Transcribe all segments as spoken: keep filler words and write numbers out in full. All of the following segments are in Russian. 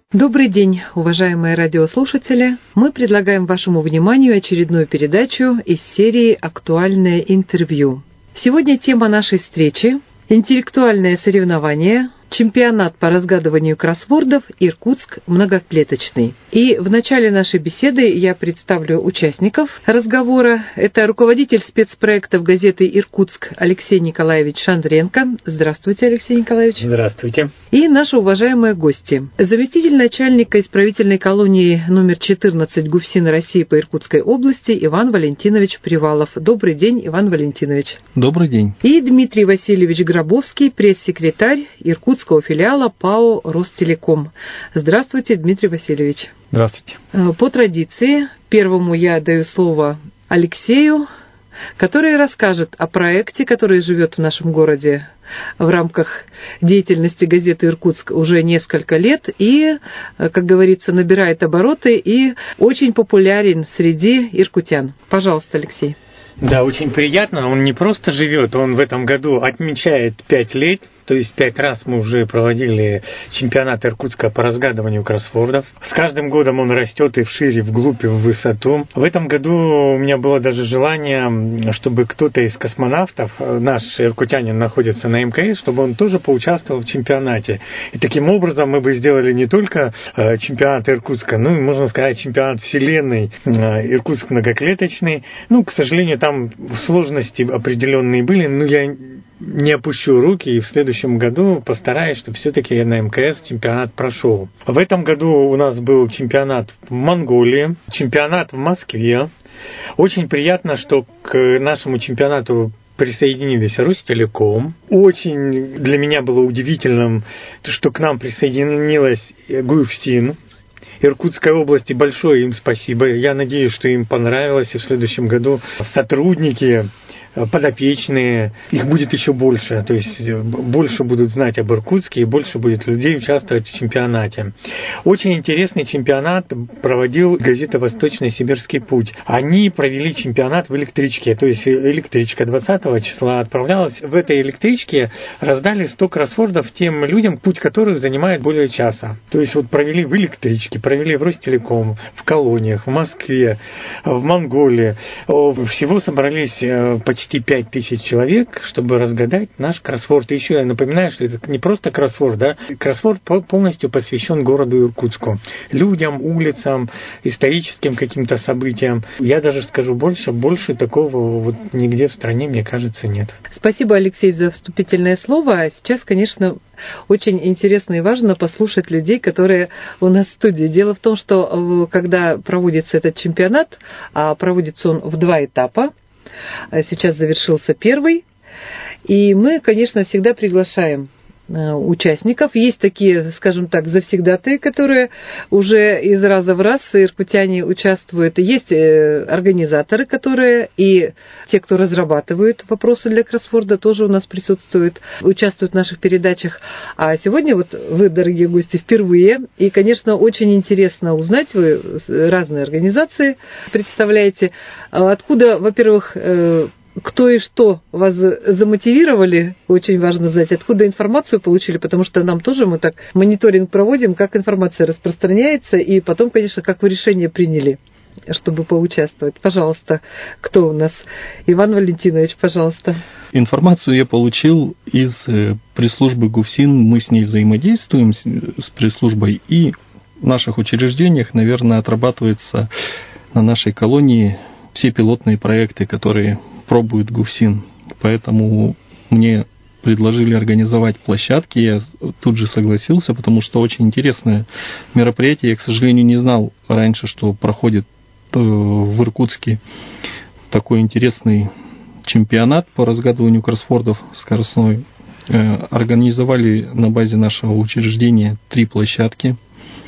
Добрый день, уважаемые радиослушатели! Мы предлагаем вашему вниманию очередную передачу из серии «Актуальное интервью». Сегодня тема нашей встречи – интеллектуальное соревнование, чемпионат по разгадыванию кроссвордов «Иркутск многоклеточный». И в начале нашей беседы я представлю участников разговора. Это руководитель спецпроектов газеты «Иркутск» Алексей Николаевич Шандренко. Здравствуйте, Алексей Николаевич. Здравствуйте. И наши уважаемые гости. Заместитель начальника исправительной колонии номер четырнадцать ГУФСИН России по Иркутской области Иван Валентинович Привалов. Добрый день, Иван Валентинович. Добрый день. И Дмитрий Васильевич Гробовский, пресс-секретарь Иркутского филиала ПАО «Ростелеком». Здравствуйте, Дмитрий Васильевич. Здравствуйте. По традиции, первому я даю слово Алексею, который расскажет о проекте, который живет в нашем городе в рамках деятельности газеты «Иркутск» уже несколько лет и, как говорится, набирает обороты и очень популярен среди иркутян. Пожалуйста, Алексей. Да, очень приятно. Он не просто живет, он в этом году отмечает пять лет. То есть пять раз мы уже проводили чемпионат Иркутска по разгадыванию кроссвордов. С каждым годом он растет и вширь, и вглубь, и в высоту. В этом году у меня было даже желание, чтобы кто-то из космонавтов, наш иркутянин находится на эм ка эс, чтобы он тоже поучаствовал в чемпионате. И таким образом мы бы сделали не только чемпионат Иркутска, но и, можно сказать, чемпионат Вселенной Иркутск многоклеточный. Ну, к сожалению, там сложности определенные были, но я не опущу руки и в следующем году постараюсь, чтобы все-таки на эм ка эс чемпионат прошел. В этом году у нас был чемпионат в Монголии, чемпионат в Москве. Очень приятно, что к нашему чемпионату присоединились Ростелеком. Очень для меня было удивительным, что к нам присоединилась ГУФСИН Иркутской области. Большое им спасибо. Я надеюсь, что им понравилось, и в следующем году сотрудники, подопечные, их будет еще больше, то есть больше будут знать об Иркутске и больше будет людей участвовать в чемпионате. Очень интересный чемпионат проводил газета «Восточный Сибирский путь». Они провели чемпионат в электричке, то есть электричка двадцатого числа отправлялась. В этой электричке раздали сто кроссвордов тем людям, путь которых занимает более часа. То есть вот провели в электричке, провели в Ростелеком, в колониях, в Москве, в Монголии. Всего собрались почти пять тысяч человек, чтобы разгадать наш кроссворд. И еще я напоминаю, что это не просто кроссворд, да, кроссворд полностью посвящен городу Иркутску. Людям, улицам, историческим каким-то событиям. Я даже скажу больше, больше такого вот нигде в стране, мне кажется, нет. Спасибо, Алексей, за вступительное слово. А сейчас, конечно, очень интересно и важно послушать людей, которые у нас в студии. Дело в том, что когда проводится этот чемпионат, а проводится он в два этапа, сейчас завершился первый, и мы, конечно, всегда приглашаем участников. Есть такие, скажем так, завсегдатые, которые уже из раза в раз иркутяне участвуют. Есть организаторы, которые и те, кто разрабатывают вопросы для кроссворда, тоже у нас присутствуют, участвуют в наших передачах. А сегодня вот вы, дорогие гости, впервые. И, конечно, очень интересно узнать, вы разные организации представляете, откуда, во-первых, кто и что вас замотивировали, очень важно знать, откуда информацию получили, потому что нам тоже, мы так мониторинг проводим, как информация распространяется, и потом, конечно, как вы решение приняли, чтобы поучаствовать. Пожалуйста, кто у нас? Иван Валентинович, пожалуйста. Информацию я получил из пресс-службы ГУФСИН, мы с ней взаимодействуем, с пресс-службой, и в наших учреждениях, наверное, отрабатывается на нашей колонии все пилотные проекты, которые пробует ГУФСИН. Поэтому мне предложили организовать площадки, я тут же согласился, потому что очень интересное мероприятие. Я, к сожалению, не знал раньше, что проходит в Иркутске такой интересный чемпионат по разгадыванию кроссвордов скоростной. Организовали на базе нашего учреждения три площадки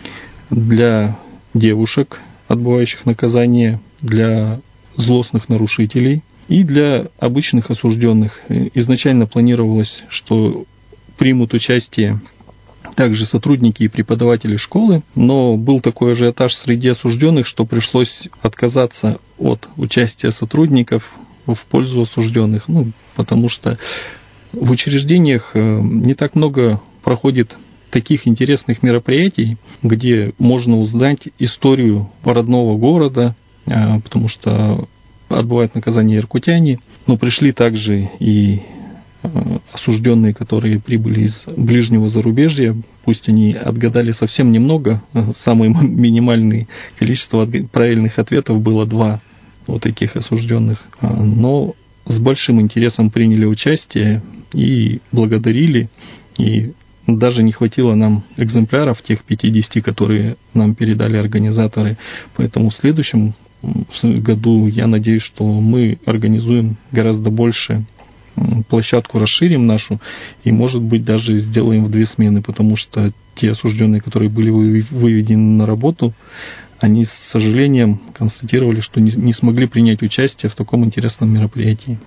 для девушек, отбывающих наказание, для злостных нарушителей и для обычных осужденных. Изначально планировалось, что примут участие также сотрудники и преподаватели школы, но был такой ажиотаж среди осужденных, что пришлось отказаться от участия сотрудников в пользу осужденных, ну, потому что в учреждениях не так много проходит таких интересных мероприятий, где можно узнать историю родного города, потому что отбывают наказание иркутяне, но пришли также и осужденные, которые прибыли из ближнего зарубежья, пусть они отгадали совсем немного, самое минимальное количество правильных ответов было два вот таких осужденных, но с большим интересом приняли участие и благодарили, и даже не хватило нам экземпляров, тех пятидесяти, которые нам передали организаторы, поэтому в следующем году я надеюсь, что мы организуем гораздо больше, площадку расширим нашу и, может быть, даже сделаем в две смены, потому что те осужденные, которые были выведены на работу, они с сожалением констатировали, что не, не смогли принять участие в таком интересном мероприятии.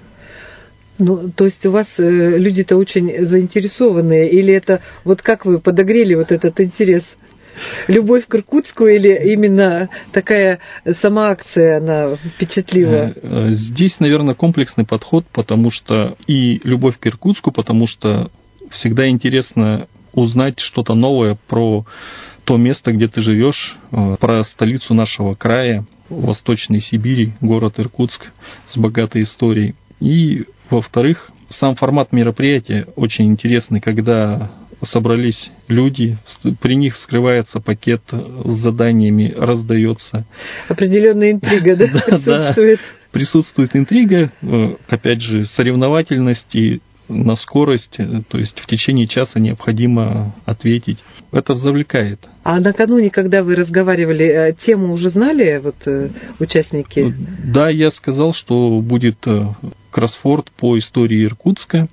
Ну, то есть у вас э, люди-то очень заинтересованные, или это вот как вы подогрели вот этот интерес? Любовь к Иркутску или именно такая сама акция, она впечатлила? Здесь, наверное, комплексный подход, потому что и любовь к Иркутску, потому что всегда интересно узнать что-то новое про то место, где ты живешь, про столицу нашего края, Восточной Сибири, город Иркутск с богатой историей. И, во-вторых, сам формат мероприятия очень интересный, когда собрались люди, при них вскрывается пакет с заданиями, раздается. Определенная интрига, да, присутствует? Присутствует интрига, опять же, соревновательность и на скорость, то есть в течение часа необходимо ответить. Это завлекает. А накануне, когда вы разговаривали, тему уже знали вот, участники? Да, я сказал, что будет кроссворд по истории Иркутска.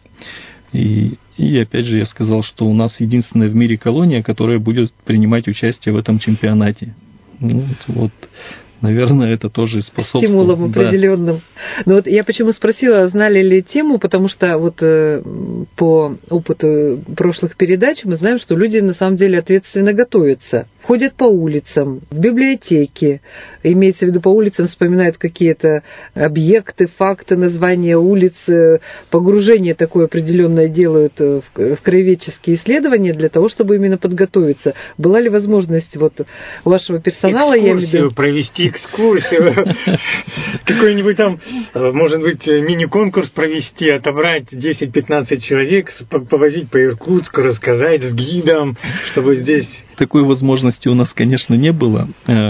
И, и опять же я сказал, что у нас единственная в мире колония, которая будет принимать участие в этом чемпионате. Вот, вот. Наверное, это тоже способствует. Стимулом определенным. Да. Но вот я почему спросила, знали ли тему, потому что вот э, по опыту прошлых передач мы знаем, что люди на самом деле ответственно готовятся. Ходят по улицам, в библиотеке, имеется в виду по улицам, вспоминают какие-то объекты, факты, названия улиц, погружение такое определенное делают в, в краеведческие исследования для того, чтобы именно подготовиться. Была ли возможность вот у вашего персонала, я имею в виду, провести экскурсию, какой-нибудь там, может быть, мини-конкурс провести, отобрать десять-пятнадцать человек, повозить по Иркутску, рассказать с гидом, чтобы здесь... Такой возможности у нас, конечно, не было,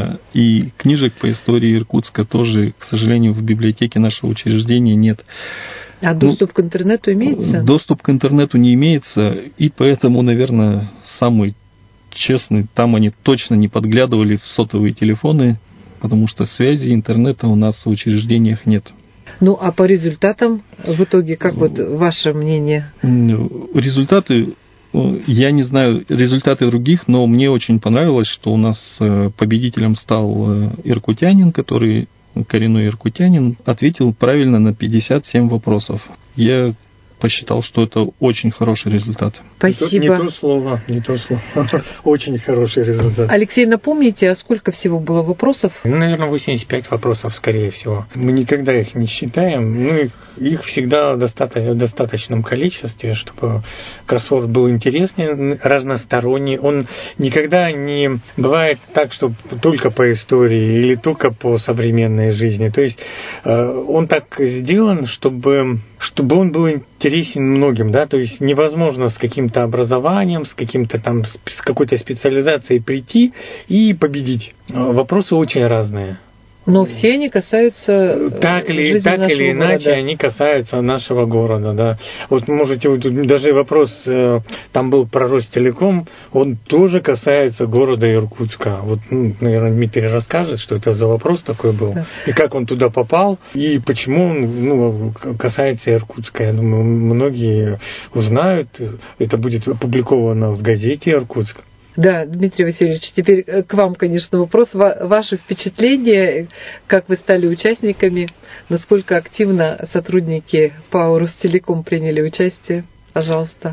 и книжек по истории Иркутска тоже, к сожалению, в библиотеке нашего учреждения нет. А доступ ну, к интернету имеется? Доступ к интернету не имеется, и поэтому, наверное, самый честный, там они точно не подглядывали в сотовые телефоны, потому что связи интернета у нас в учреждениях нет. Ну, а по результатам в итоге, как вот ваше мнение? Результаты... Я не знаю результаты других, но мне очень понравилось, что у нас победителем стал иркутянин, который, коренной иркутянин, ответил правильно на пятьдесят семь вопросов. Я посчитал, что это очень хороший результат. Спасибо. Не то слово, не то слово. Очень хороший результат. Алексей, напомните, а сколько всего было вопросов? Ну, наверное, восемьдесят пять вопросов, скорее всего. Мы никогда их не считаем. Ну, их, их всегда в достаточно, достаточном количестве, чтобы кроссворд был интересный, разносторонний. Он никогда не бывает так, что только по истории или только по современной жизни. То есть он так сделан, чтобы, чтобы он был интересен многим, да, то есть невозможно с каким-то образованием, с каким-то там, с какой-то специализацией прийти и победить. Вопросы очень разные. Но все они касаются так или, жизни так нашего или иначе города. Они касаются нашего города, да. Вот можете, вот даже вопрос, там был про Ростелеком, он тоже касается города Иркутска. Вот, ну, наверное, Дмитрий расскажет, что это за вопрос такой был, да. И как он туда попал, и почему он, ну, касается Иркутска. Я думаю, многие узнают, это будет опубликовано в газете «Иркутск». Да, Дмитрий Васильевич, теперь к вам, конечно, вопрос. Ваши впечатления, как вы стали участниками, насколько активно сотрудники ПАО «Ростелеком» приняли участие? Пожалуйста.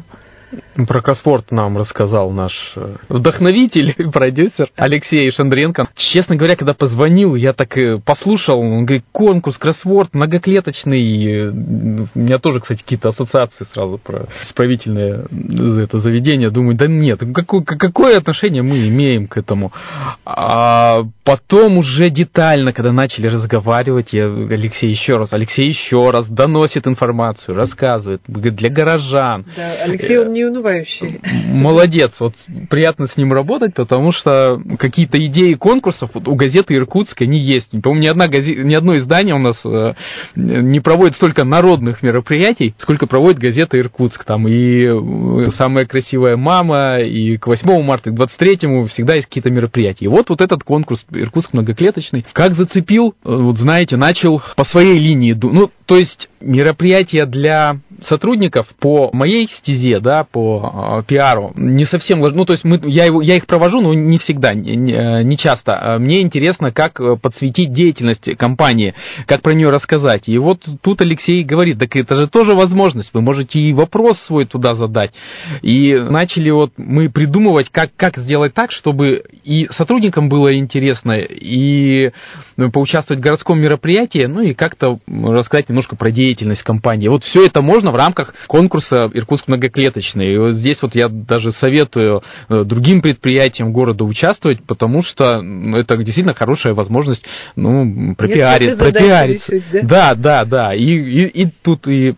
Про кроссворд нам рассказал наш вдохновитель, продюсер Алексей Шандренко. Честно говоря, когда позвонил, я так послушал, он говорит, конкурс, кроссворд, многоклеточный. У меня тоже, кстати, какие-то ассоциации сразу про исправительное это заведение. Думаю, да нет, какое, какое отношение мы имеем к этому? А потом уже детально, когда начали разговаривать, я, Алексей еще раз, Алексей еще раз доносит информацию, рассказывает, говорит, для горожан. Да, Алексей, он не унывающий. Молодец, вот приятно с ним работать, потому что какие-то идеи конкурсов вот у газеты «Иркутск» они есть. По-моему, ни, одна газета, ни одно издание у нас не проводит столько народных мероприятий, сколько проводит газета «Иркутск». Там и «Самая красивая мама», и к восьмому марта, и к двадцать третьему всегда есть какие-то мероприятия. И вот, вот этот конкурс «Иркутск многоклеточный» как зацепил, вот знаете, начал по своей линии, ну, то есть мероприятия для сотрудников по моей стезе, да, по э, пиару, не совсем, ну, то есть мы, я, его, я их провожу, но не всегда, не, не часто. Мне интересно, как подсветить деятельность компании, как про нее рассказать. И вот тут Алексей говорит, так это же тоже возможность, вы можете и вопрос свой туда задать. И начали вот мы придумывать, как, как сделать так, чтобы и сотрудникам было интересно, и поучаствовать в городском мероприятии, ну, и как-то рассказать немножко про деятельность компании. Вот все это можно в рамках конкурса «Иркутск многоклеточный». И вот здесь вот я даже советую другим предприятиям города участвовать, потому что это действительно хорошая возможность, ну, пропиарить, пропиариться. Решить, да? да, да, да. И, и, и тут и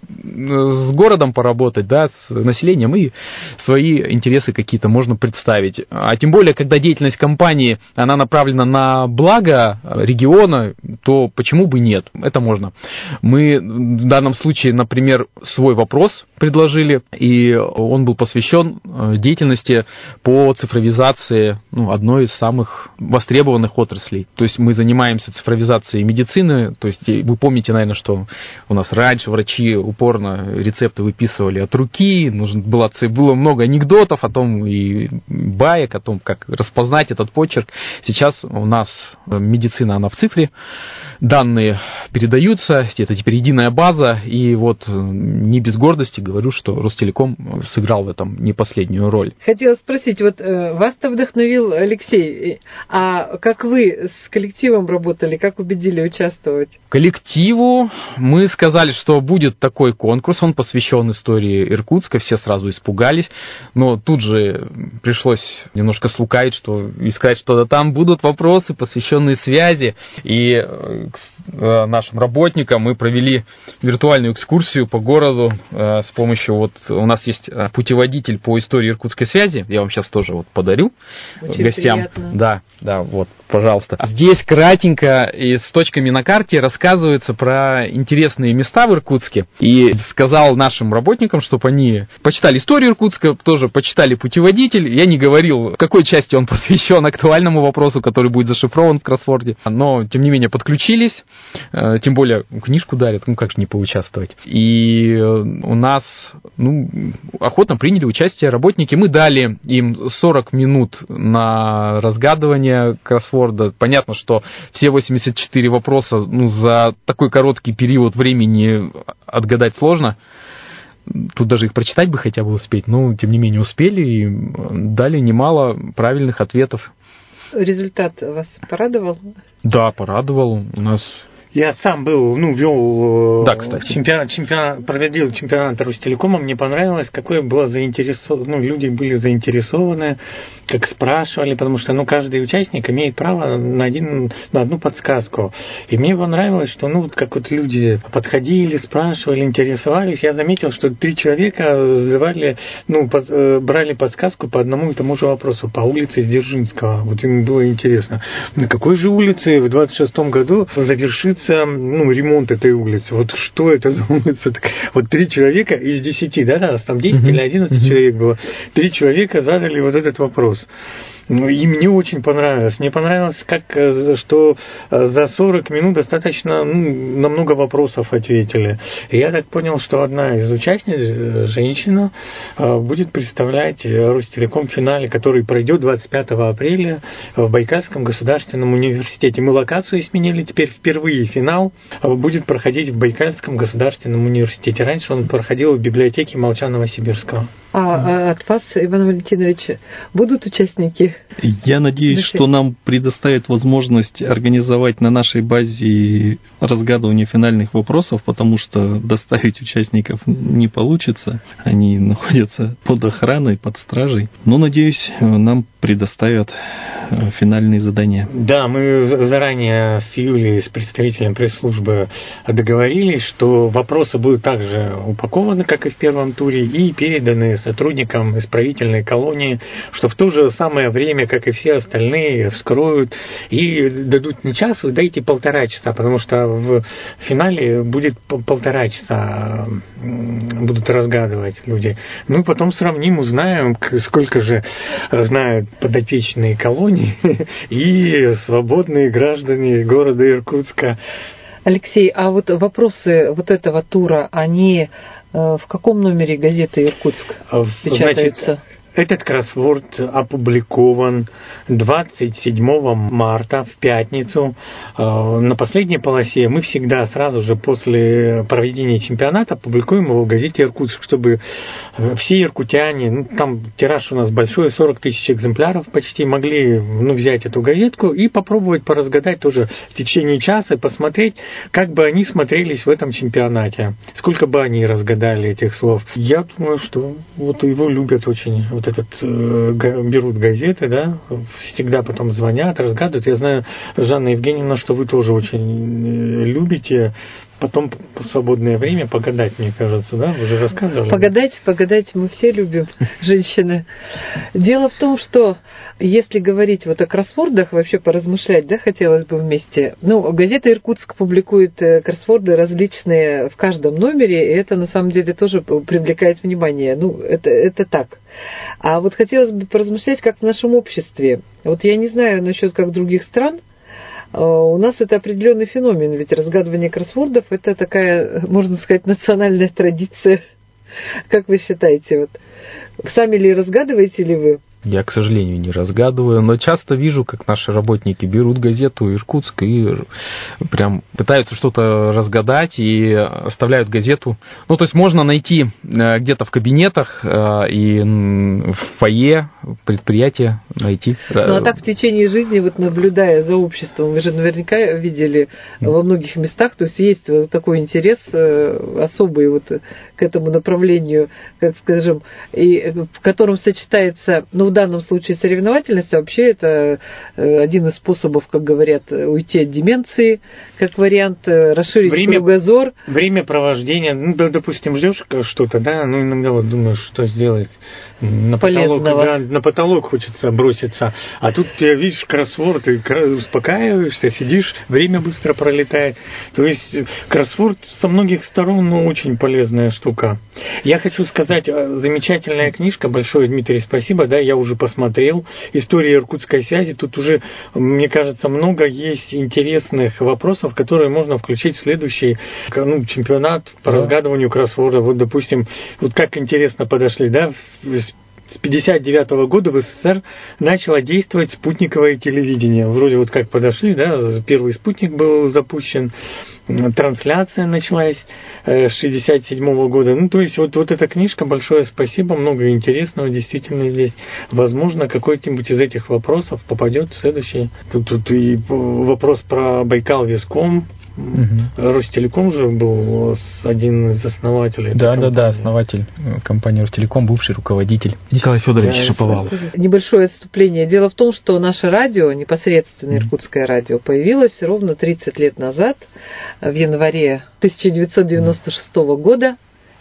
с городом поработать, да, с населением, и свои интересы какие-то можно представить. А тем более, когда деятельность компании, она направлена на благо региона, то почему бы нет? Это можно. Мы в данном случае, например, свой вопрос предложили, и он был посвящен деятельности по цифровизации, ну, одной из самых востребованных отраслей. То есть мы занимаемся цифровизацией медицины, то есть вы помните, наверное, что у нас раньше врачи упорно рецепты выписывали от руки, нужно было, было много анекдотов о том и баек, о том, как распознать этот почерк. Сейчас у нас медицина, она в цифре, данные передаются, это теперь единая база, и вот не без гордости говорю, что Ростелеком сыграл в этом не последнюю роль. Хотела спросить, вот вас-то вдохновил Алексей, а как вы с коллективом работали, как убедили участвовать? Коллективу мы сказали, что будет такой конкурс, он посвящен истории Иркутска, все сразу испугались, но тут же пришлось немножко слукавить, что искать что-то там будут вопросы, посвященные связи, и к нашим работникам мы провели виртуальную экскурсию по городу с помощью, вот у нас есть путеводитель по истории иркутской связи, я вам сейчас тоже вот подарю. Очень гостям. Приятно. Да, да, вот, пожалуйста. Здесь кратенько и с точками на карте рассказывается про интересные места в Иркутске. И сказал нашим работникам, чтобы они почитали историю Иркутска, тоже почитали путеводитель. Я не говорил, в какой части он посвящен актуальному вопросу, который будет зашифрован в кроссворде. Но, тем не менее, подключились. Тем более, книжку дарят, ну как же не поучаствовать. И у нас, ну, охотно приняли участие работники. Мы дали им сорок минут на разгадывание кроссворда. Понятно, что все восемьдесят четыре вопроса, ну, за такой короткий период времени отгадать сложно. Тут даже их прочитать бы хотя бы успеть, но, тем не менее, успели и дали немало правильных ответов. Результат вас порадовал? Да, порадовал. У нас... Я сам был, ну, вел да, кстати. чемпионат, чемпионат, проводил чемпионат Ростелекома, мне понравилось, какое было заинтересовано, ну, люди были заинтересованы, как спрашивали, потому что, ну, каждый участник имеет право на, один, на одну подсказку. И мне понравилось, что, ну, вот как вот люди подходили, спрашивали, интересовались, я заметил, что три человека задавали, ну, под, брали подсказку по одному и тому же вопросу, по улице Дзержинского. Вот им было интересно, на какой же улице в двадцать шестом году завершится, ну, ремонт этой улицы. Вот что это за улица? Вот три человека из десяти, да, да, там десять mm-hmm. или одиннадцать mm-hmm. человек было. Три человека задали вот этот вопрос. Ну, и мне очень понравилось. Мне понравилось, как, что за сорок минут достаточно, ну, на много вопросов ответили. И я так понял, что одна из участниц, женщина, будет представлять Ростелеком в финале, который пройдет двадцать пятого апреля в Байкальском государственном университете. Мы локацию сменили, теперь впервые финал будет проходить в Байкальском государственном университете. Раньше он проходил в библиотеке Молчанова-Сибирского. А от вас, Иван Валентинович, будут участники? Я надеюсь, что нам предоставят возможность организовать на нашей базе разгадывание финальных вопросов, потому что доставить участников не получится. Они находятся под охраной, под стражей. Но, надеюсь, нам предоставят финальные задания. Да, мы заранее с Юлией, с представителем пресс-службы договорились, что вопросы будут также упакованы, как и в первом туре, и переданы сотрудникам исправительной колонии, что в то же самое время, как и все остальные, вскроют и дадут не час, дайте полтора часа, потому что в финале будет полтора часа будут разгадывать люди. Ну, потом сравним, узнаем, сколько же знают подопечные колонии и свободные граждане города Иркутска. Алексей, а вот вопросы вот этого тура, они в каком номере газеты «Иркутск» печатаются? Значит, этот кроссворд опубликован двадцать седьмого марта в пятницу на последней полосе. Мы всегда сразу же после проведения чемпионата публикуем его в газете «Иркутск», чтобы все иркутяне, ну, там тираж у нас большой, сорок тысяч экземпляров почти, могли, ну, взять эту газетку и попробовать поразгадать тоже в течение часа, посмотреть, как бы они смотрелись в этом чемпионате, сколько бы они разгадали этих слов. Я думаю, что вот его любят очень. Вот этот, берут газеты, да, всегда потом звонят, разгадывают. Я знаю, Жанна Евгеньевна, что вы тоже очень любите потом в свободное время погадать, мне кажется, да? Вы же рассказывали. Погадать, погадать мы все любим, женщины. Дело в том, что если говорить вот о кроссвордах, вообще поразмышлять, да, хотелось бы вместе. Ну, газета «Иркутск» публикует кроссворды различные в каждом номере, и это на самом деле тоже привлекает внимание. Ну, это, это так. А вот хотелось бы поразмышлять, как в нашем обществе. Вот я не знаю насчет как других стран, у нас это определенный феномен, ведь разгадывание кроссвордов – это такая, можно сказать, национальная традиция. Как вы считаете? Вот, сами ли разгадываете ли вы? Я, к сожалению, не разгадываю, но часто вижу, как наши работники берут газету «Иркутск» и прям пытаются что-то разгадать и оставляют газету. Ну, то есть можно найти где-то в кабинетах и в фойе предприятия найти. Ну, а так в течение жизни, вот наблюдая за обществом, вы же наверняка видели во многих местах, то есть есть такой интерес особый вот к этому направлению, как скажем, и в котором сочетается, ну, в данном случае соревновательность, а вообще это один из способов, как говорят, уйти от деменции, как вариант, расширить время, кругозор. Время провождения, ну, допустим, ждешь что-то, да, ну, иногда вот думаешь, что сделать. На потолок, да, на потолок хочется броситься, а тут ты видишь кроссворд, и успокаиваешься, сидишь, время быстро пролетает. То есть кроссворд со многих сторон, ну, очень полезная штука. Я хочу сказать, замечательная книжка, большое, Дмитрий, спасибо, да, я уже посмотрел, «История иркутской связи», тут уже, мне кажется, много есть интересных вопросов, которые можно включить в следующий, ну, чемпионат по да. разгадыванию кроссворда. Вот, допустим, вот как интересно подошли, да, с пятьдесят девятого года в СССР начало действовать спутниковое телевидение. Вроде вот как подошли, да, первый спутник был запущен, трансляция началась с шестьдесят седьмого года. Ну, то есть вот, вот эта книжка, большое спасибо, много интересного действительно здесь. Возможно, какой-нибудь из этих вопросов попадет в следующий. Тут, тут и вопрос про Байкал-Веском. Угу. Ростелеком же был один из основателей. Да, да, да, основатель компании Ростелеком, бывший руководитель Николай Федорович да, Шаповалов. Небольшое отступление. Дело в том, что наше радио, непосредственно иркутское радио, появилось ровно тридцать лет назад, в январе тысяча девятьсот девяносто шестого года.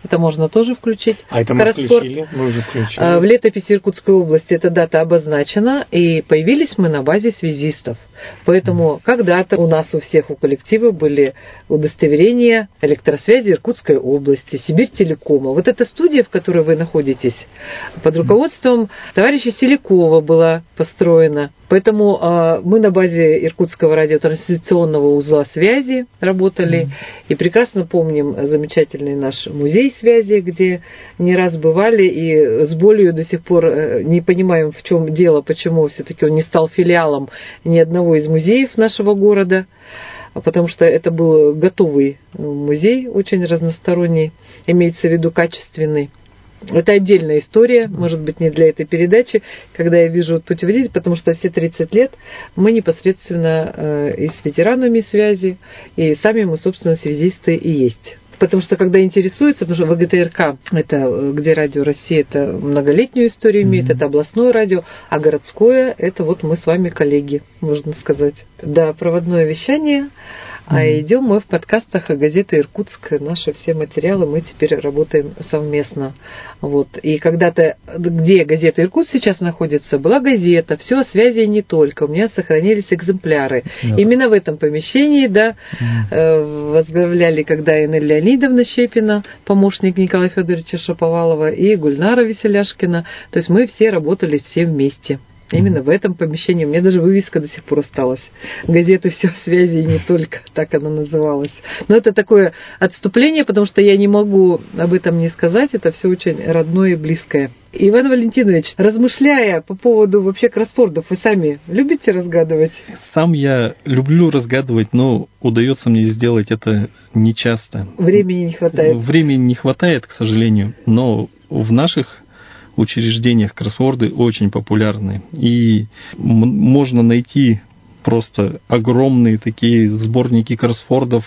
Это можно тоже включить. А это мы Кросфорд. включили, мы уже включили. В летописи Иркутской области эта дата обозначена, и появились мы на базе связистов. Поэтому когда-то у нас у всех, у коллектива были удостоверения электросвязи Иркутской области, Сибирь-Телекома. Вот эта студия, в которой вы находитесь, под руководством товарища Селякова была построена. Поэтому э, мы на базе Иркутского радиотрансляционного узла связи работали. Mm. И прекрасно помним замечательный наш музей связи, где не раз бывали, и с болью до сих пор э, не понимаем, в чем дело, почему все-таки он не стал филиалом ни одного из музеев нашего города, потому что это был готовый музей, очень разносторонний, имеется в виду качественный. Это отдельная история, может быть, не для этой передачи, когда я вижу путеводитель, потому что все тридцать лет мы непосредственно э, и с ветеранами связи, и сами мы, собственно, связисты и есть. Потому что, когда интересуется, потому что ВГТРК, это где Радио Россия, это многолетнюю историю имеет, mm-hmm. это областное радио, а городское, это вот мы с вами коллеги, можно сказать. Да, проводное вещание, mm-hmm. а идем мы в подкастах газеты «Иркутск», наши все материалы мы теперь работаем совместно. Вот. И когда-то, где газета «Иркутск» сейчас находится, была газета, все о связи не только, у меня сохранились экземпляры. Yeah. Именно в этом помещении, да, mm-hmm. возглавляли, когда Энель Леонидовна Леонидовна Щепина, помощник Николая Федоровича Шаповалова, и Гульнара Веселяшкина. То есть мы все работали все вместе. Именно в этом помещении. У меня даже вывеска до сих пор осталась. Газета «Все связи» и не только. Так она называлась. Но это такое отступление, потому что я не могу об этом не сказать. Это все очень родное и близкое. Иван Валентинович, размышляя по поводу вообще кроссвордов, вы сами любите разгадывать? Сам я люблю разгадывать, но удается мне сделать это нечасто. Времени не хватает. Времени не хватает, к сожалению. Но в наших учреждениях кроссворды очень популярны. И можно найти просто огромные такие сборники кроссвордов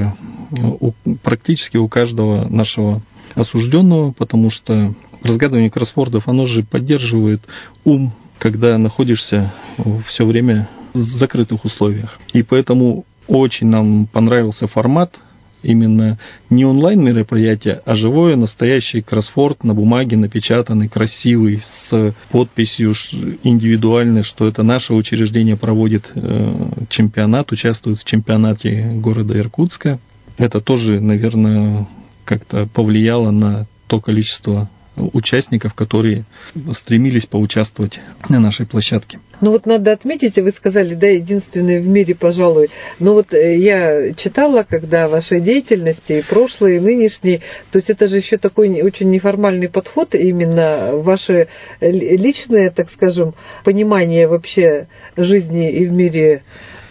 практически у каждого нашего осужденного, потому что разгадывание кроссвордов, оно же поддерживает ум, когда находишься все время в закрытых условиях. И поэтому очень нам понравился формат именно не онлайн-мероприятие, а живое, настоящий кроссворд на бумаге, напечатанный, красивый, с подписью индивидуальной, что это наше учреждение проводит чемпионат, участвует в чемпионате города Иркутска. Это тоже, наверное, как-то повлияло на то количество участников, которые стремились поучаствовать на нашей площадке. Ну вот надо отметить, вы сказали, да, единственный в мире, пожалуй. Но вот я читала, когда вашей деятельности, и прошлой, и нынешней, то есть это же еще такой очень неформальный подход, именно ваше личное, так скажем, понимание вообще жизни и в мире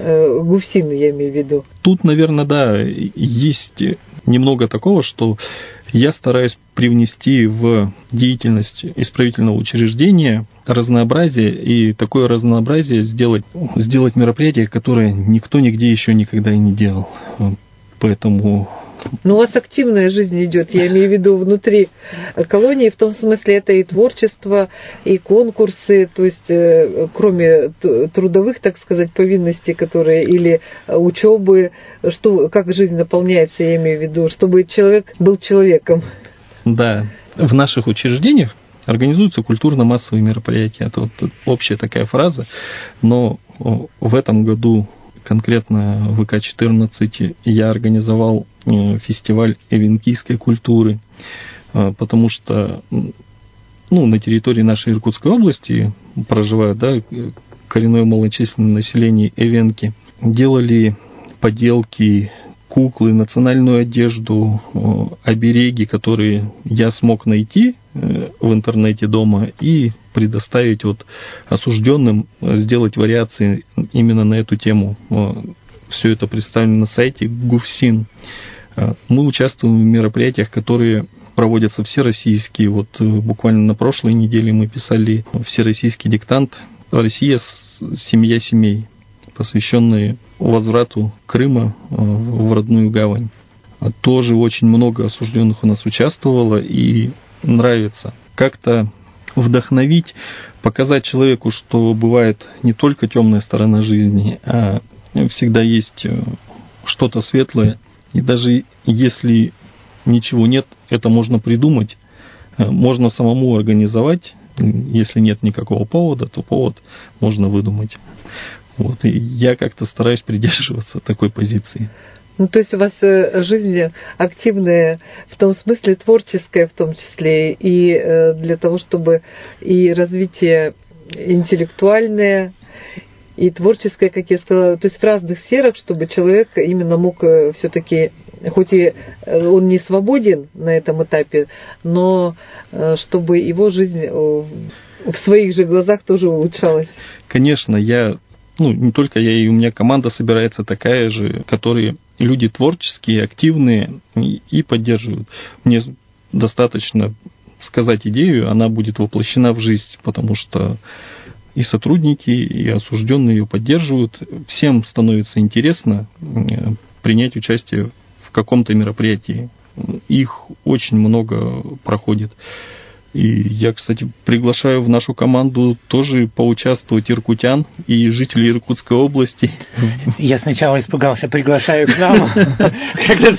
ГУФСИН, я имею в виду. Тут, наверное, да, есть немного такого, что я стараюсь привнести в деятельность исправительного учреждения разнообразие, и такое разнообразие сделать, сделать мероприятие, которое никто нигде еще никогда и не делал. Поэтому... Ну, у вас активная жизнь идет, я имею в виду внутри колонии, в том смысле это и творчество, и конкурсы, то есть кроме трудовых, так сказать, повинностей, которые, или учебы, что, как жизнь наполняется, я имею в виду, чтобы человек был человеком. Да, в наших учреждениях организуются культурно-массовые мероприятия, это вот общая такая фраза, но в этом году конкретно в вэ ка четырнадцать я организовал фестиваль эвенкийской культуры, потому что ну, на территории нашей Иркутской области проживают, да, коренное малочисленное население эвенки. Делали поделки, куклы, национальную одежду, обереги, которые я смог найти в интернете дома и предоставить вот осужденным, сделать вариации именно на эту тему. Все это представлено на сайте ГУФСИН. Мы участвуем в мероприятиях, которые проводятся всероссийские. Вот буквально на прошлой неделе мы писали всероссийский диктант «Россия, семья семей», посвященный возврату Крыма в родную гавань. Тоже очень много осужденных у нас участвовало, и нравится как-то вдохновить, показать человеку, что бывает не только темная сторона жизни, а всегда есть что-то светлое. И даже если ничего нет, это можно придумать, можно самому организовать. Если нет никакого повода, то повод можно выдумать. Вот. И я как-то стараюсь придерживаться такой позиции. Ну, то есть у вас жизнь активная, в том смысле творческая в том числе, и для того, чтобы и развитие интеллектуальное, и творческое, как я сказала, то есть в разных сферах, чтобы человек именно мог все-таки, хоть и он не свободен на этом этапе, но чтобы его жизнь в своих же глазах тоже улучшалась. Конечно, я, ну, не только я, и у меня команда собирается такая же, которые люди творческие, активные и, и поддерживают. Мне достаточно сказать идею, она будет воплощена в жизнь, потому что и сотрудники, и осужденные ее поддерживают. Всем становится интересно принять участие в каком-то мероприятии. Их очень много проходит. И я, кстати, приглашаю в нашу команду тоже поучаствовать иркутян и жителей Иркутской области. Я сначала испугался, приглашаю к нам. Как-то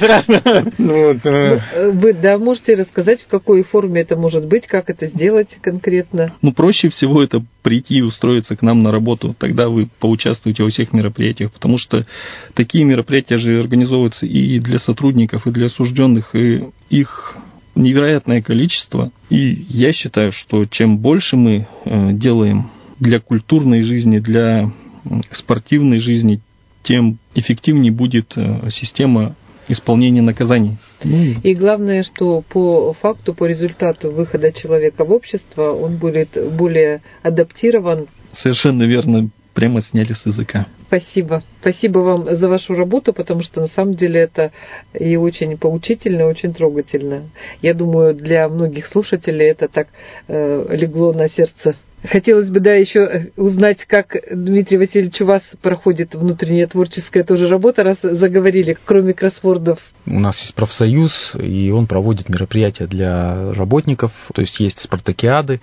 сразу. Вы, да, можете рассказать, в какой форме это может быть, как это сделать конкретно? Ну, проще всего это прийти и устроиться к нам на работу. Тогда вы поучаствуете во всех мероприятиях, потому что такие мероприятия же организовываются и для сотрудников, и для осужденных, и их невероятное количество. И я считаю, что чем больше мы делаем для культурной жизни, для спортивной жизни, тем эффективнее будет система исполнения наказаний. И главное, что по факту, по результату выхода человека в общество, он будет более адаптирован. Совершенно верно. Прямо сняли с языка. Спасибо. Спасибо вам за вашу работу, потому что на самом деле это и очень поучительно, очень трогательно. Я думаю, для многих слушателей это так э, легло на сердце. Хотелось бы, да, еще узнать, как, Дмитрий Васильевич, у вас проходит внутренняя творческая тоже работа, раз заговорили, кроме кроссвордов. У нас есть профсоюз, и он проводит мероприятия для работников, то есть есть спартакиады,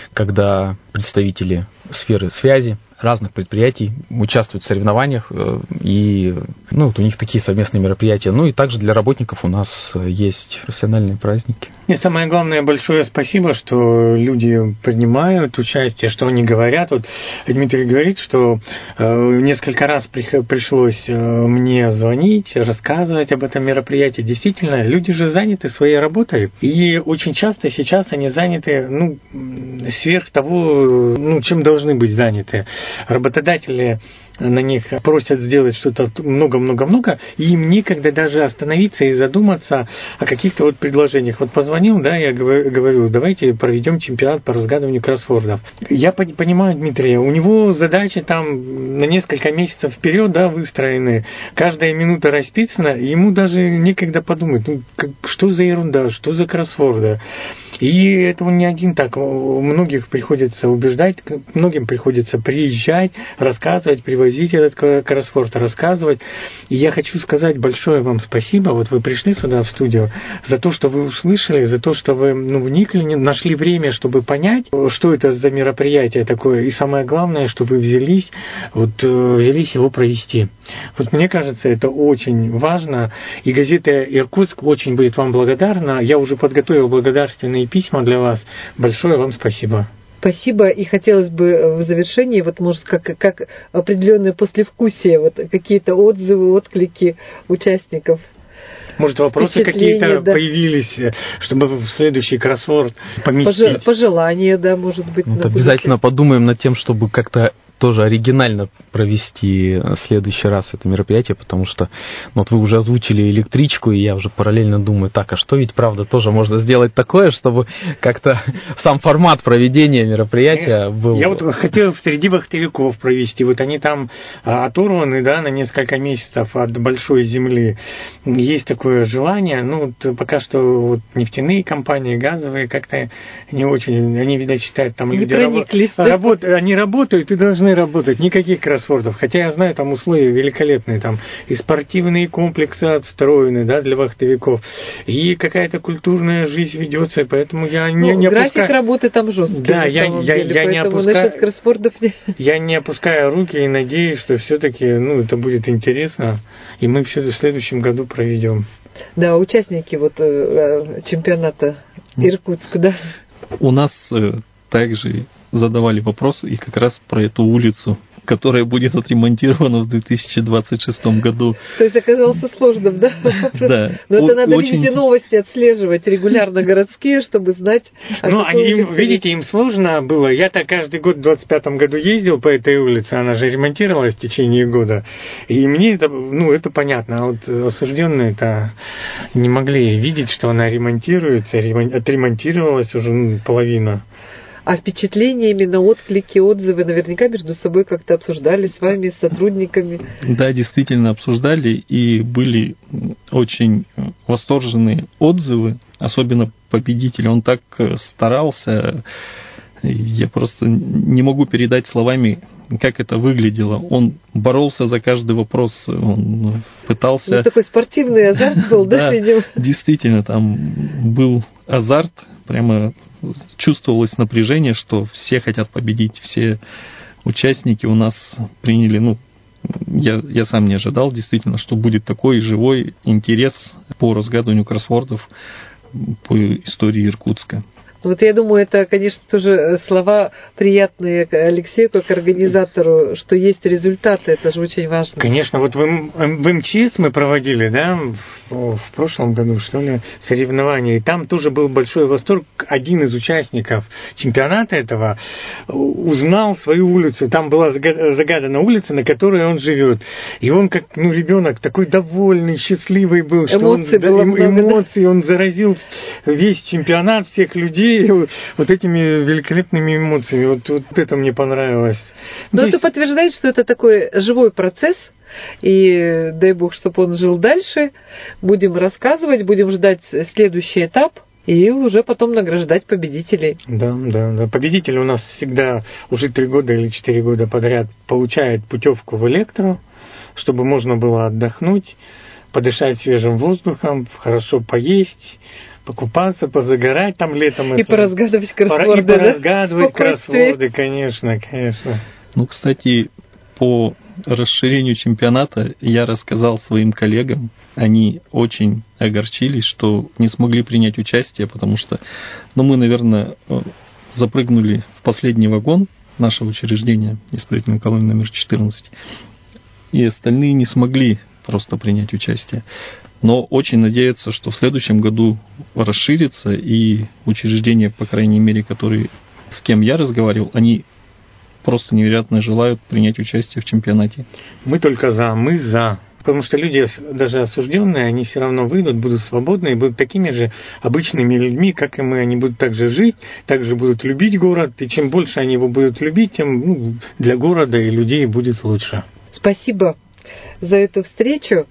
когда представители сферы связи разных предприятий участвуют в соревнованиях, и ну, вот у них такие совместные мероприятия. Ну и также для работников у нас есть профессиональные праздники. И самое главное, большое спасибо, что люди принимают участие, что они говорят. Вот Дмитрий говорит, что э, несколько раз при, пришлось э, мне звонить, рассказывать об этом мероприятии. Действительно, люди же заняты своей работой, и очень часто сейчас они заняты ну, сверх того, ну, чем должны быть заняты. Работодатели на них просят сделать что-то много-много-много, и им некогда даже остановиться и задуматься о каких-то вот предложениях. Вот позвонил, да, я говорю, давайте проведем чемпионат по разгадыванию кроссвордов. Я понимаю Дмитрия, у него задачи там на несколько месяцев вперед, да, выстроены, каждая минута расписана, ему даже некогда подумать, ну, как, что за ерунда, что за кроссворды. И это он не один так, многих приходится убеждать, многим приходится приезжать, рассказывать, привозить этот кроссворд, рассказывать. И я хочу сказать большое вам спасибо. Вот вы пришли сюда в студию за то, что вы услышали, за то, что вы ну, вникли, нашли время, чтобы понять, что это за мероприятие такое. И самое главное, что вы взялись, вот, взялись его провести. Вот мне кажется, это очень важно. И газета «Иркутск» очень будет вам благодарна. Я уже подготовил благодарственные письма для вас. Большое вам спасибо. Спасибо, и хотелось бы в завершении, вот может, как, как определенное послевкусие, вот какие-то отзывы, отклики участников. Может, вопросы какие-то да. появились, чтобы в следующий кроссворд поместить? Пожелания, да, может быть. Вот обязательно подумаем над тем, чтобы как-то тоже оригинально провести в следующий раз это мероприятие, потому что ну, вот вы уже озвучили электричку, и я уже параллельно думаю, так, а что ведь правда тоже можно сделать такое, чтобы как-то сам формат проведения мероприятия был... Я вот хотел среди бахтериков провести, вот они там оторваны, да, на несколько месяцев от большой земли. Есть такое желание, ну, вот пока что вот нефтяные компании, газовые как-то не очень, они, видать, считают, там не люди прониклись, раб... да? работ... они работают и должны должны работать, никаких кроссвордов. Хотя я знаю, там условия великолепные, там и спортивные комплексы отстроены, да, для вахтовиков, и какая-то культурная жизнь ведется, поэтому я не, ну, не график опускаю... работы там жесткий. Да, я, я, деле, я не опускаю... кроссвордов не... Я не опускаю руки и надеюсь, что все-таки, ну, это будет интересно, и мы все в следующем году проведем. Да, участники вот э, чемпионата Иркутска, да. У нас э, также задавали вопросы и как раз про эту улицу, которая будет отремонтирована в две тысячи двадцать шестом году. То есть оказался сложным, да? Да. Но это надо, видите, новости отслеживать регулярно городские, чтобы знать... Ну, им, видите, им сложно было. Я-то каждый год в двадцать пятом году ездил по этой улице, она же ремонтировалась в течение года. И мне это, ну, это понятно. А вот осужденные-то не могли видеть, что она ремонтируется, отремонтировалась уже ну, половина. А впечатления, именно отклики, отзывы наверняка между собой как-то обсуждали с вами, с сотрудниками? Да, действительно обсуждали, и были очень восторженные отзывы, особенно победителя. Он так старался, я просто не могу передать словами, как это выглядело. Он боролся за каждый вопрос, он пытался... Ну, такой спортивный азарт был, да, видимо? Действительно, там был азарт, прямо чувствовалось напряжение, что все хотят победить, все участники у нас приняли, ну, я, я сам не ожидал, действительно, что будет такой живой интерес по разгадыванию кроссвордов по истории Иркутска. Вот я думаю, это, конечно, тоже слова приятные Алексею, как организатору, что есть результаты, это же очень важно. Конечно, вот в, в эм че эс мы проводили, да, в, в прошлом году, что ли, соревнования, и там тоже был большой восторг. Один из участников чемпионата этого узнал свою улицу, там была загадана улица, на которой он живет. И он, как ну, ребенок, такой довольный, счастливый был, что эмоций он, да, было много, эмоции, да? Он заразил весь чемпионат, всех людей, вот этими великолепными эмоциями. Вот, вот это мне понравилось. Но Здесь... это подтверждает, что это такой живой процесс, и дай бог, чтобы он жил дальше. Будем рассказывать, будем ждать следующий этап, и уже потом награждать победителей. Да, да, да. Победитель у нас всегда уже три года или четыре года подряд получает путевку в электро, чтобы можно было отдохнуть, подышать свежим воздухом, хорошо поесть, покупаться, позагорать там летом. И это... поразгадывать кроссворды. И поразгадывать да? кроссворды, конечно, конечно. Ну, кстати, по расширению чемпионата я рассказал своим коллегам. Они очень огорчились, что не смогли принять участие, потому что, ну, мы, наверное, запрыгнули в последний вагон нашего учреждения, исправительной колонии номер четырнадцать, и остальные не смогли просто принять участие. Но очень надеются, что в следующем году расширится, и учреждения, по крайней мере, которые, с кем я разговаривал, они просто невероятно желают принять участие в чемпионате. Мы только за, мы за. Потому что люди, даже осужденные, они все равно выйдут, будут свободны и будут такими же обычными людьми, как и мы. Они будут также жить, также будут любить город. И чем больше они его будут любить, тем ну, для города и людей будет лучше. Спасибо за эту встречу.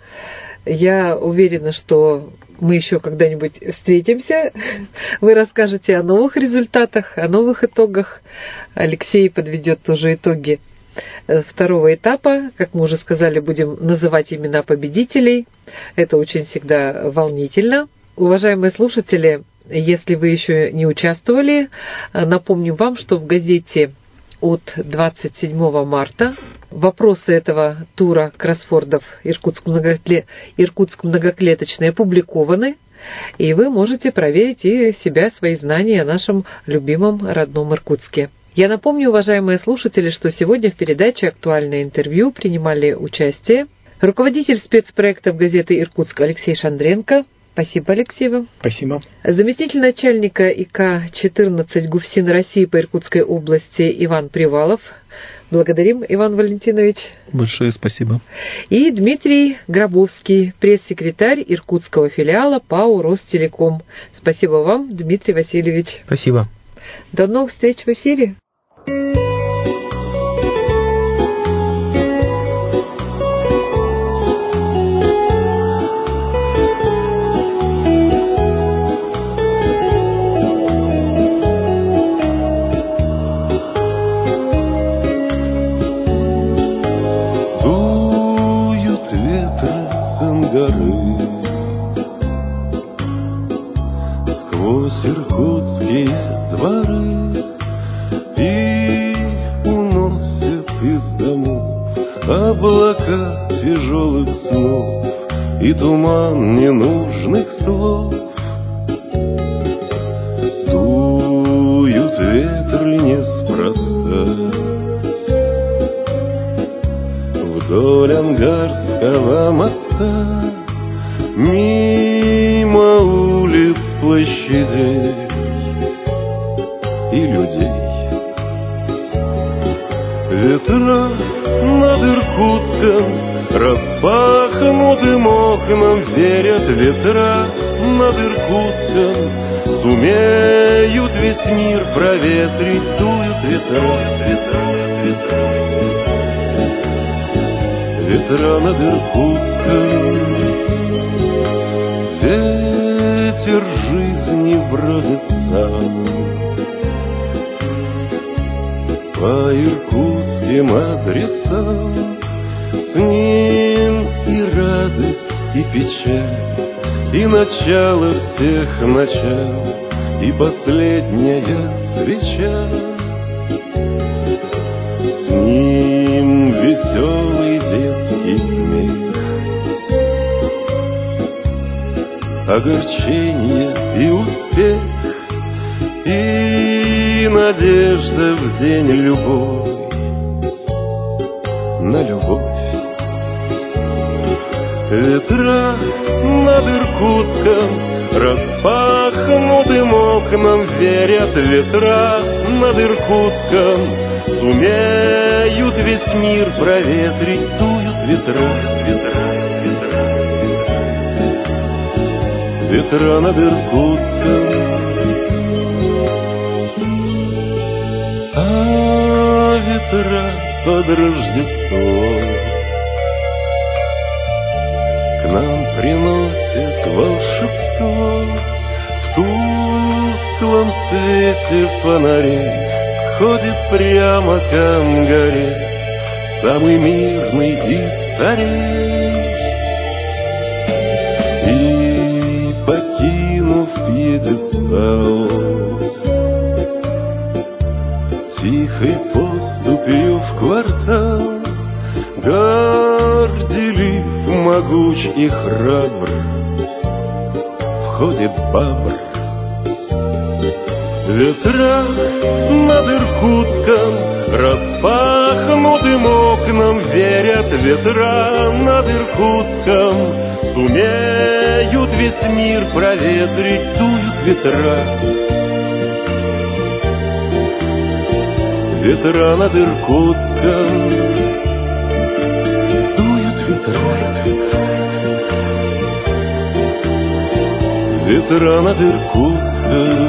Я уверена, что мы еще когда-нибудь встретимся. Вы расскажете о новых результатах, о новых итогах. Алексей подведет тоже итоги второго этапа. Как мы уже сказали, будем называть имена победителей. Это очень всегда волнительно. Уважаемые слушатели, если вы еще не участвовали, напомню вам, что в газете от двадцать седьмого марта вопросы этого тура кроссвордов «Иркутск, многокле... Иркутск многоклеточный» опубликованы, и вы можете проверить и себя, свои знания о нашем любимом родном Иркутске. Я напомню, уважаемые слушатели, что сегодня в передаче «Актуальное интервью» принимали участие руководитель спецпроектов газеты «Иркутск» Алексей Шандренко. Спасибо, Алексей, вам. Спасибо. Заместитель начальника И К четырнадцать ГУФСИН России по Иркутской области Иван Привалов. Благодарим, Иван Валентинович. Большое спасибо. И Дмитрий Гробовский, пресс-секретарь иркутского филиала ПАО «Ростелеком». Спасибо вам, Дмитрий Васильевич. Спасибо. До новых встреч в эфире. облака тяжелых снов и туман ненужных слов. Дуют ветры неспроста вдоль Ангарского моста, мимо улиц, площадей и людей. Ветра над Иркутском распахнутым окном верят, ветра над Иркутском сумеют весь мир проветрить, дуют ветра, ветра, ветра, ветра над Иркутском. Ветер жизни бродит сам по иркутским адресам, с ним и радость, и печаль, и начало всех начал, и последняя свеча. С ним веселый детский смех, огорчение и успех, и надежда в день любовь на любовь. Ветра над Иркутском распахнутым окном верят, ветра над Иркутском сумеют весь мир проветрить, дуют ветра, ветра, ветра, ветра, ветра над Иркутском. А ветра под Рождество к нам приносит волшебство. В тусклом свете фонарей ходит прямо к Ангаре самый мирный из царей. И, покинув пьедестал, тихой поступью в квартал, горделив, могуч и храбр, входит бабр. Ветра над Иркутском распахнутым окном верят, ветра над Иркутском сумеют весь мир проветрить, дуют ветра. Ветра над Иркутском, дуют ветра, ветра над Иркутском.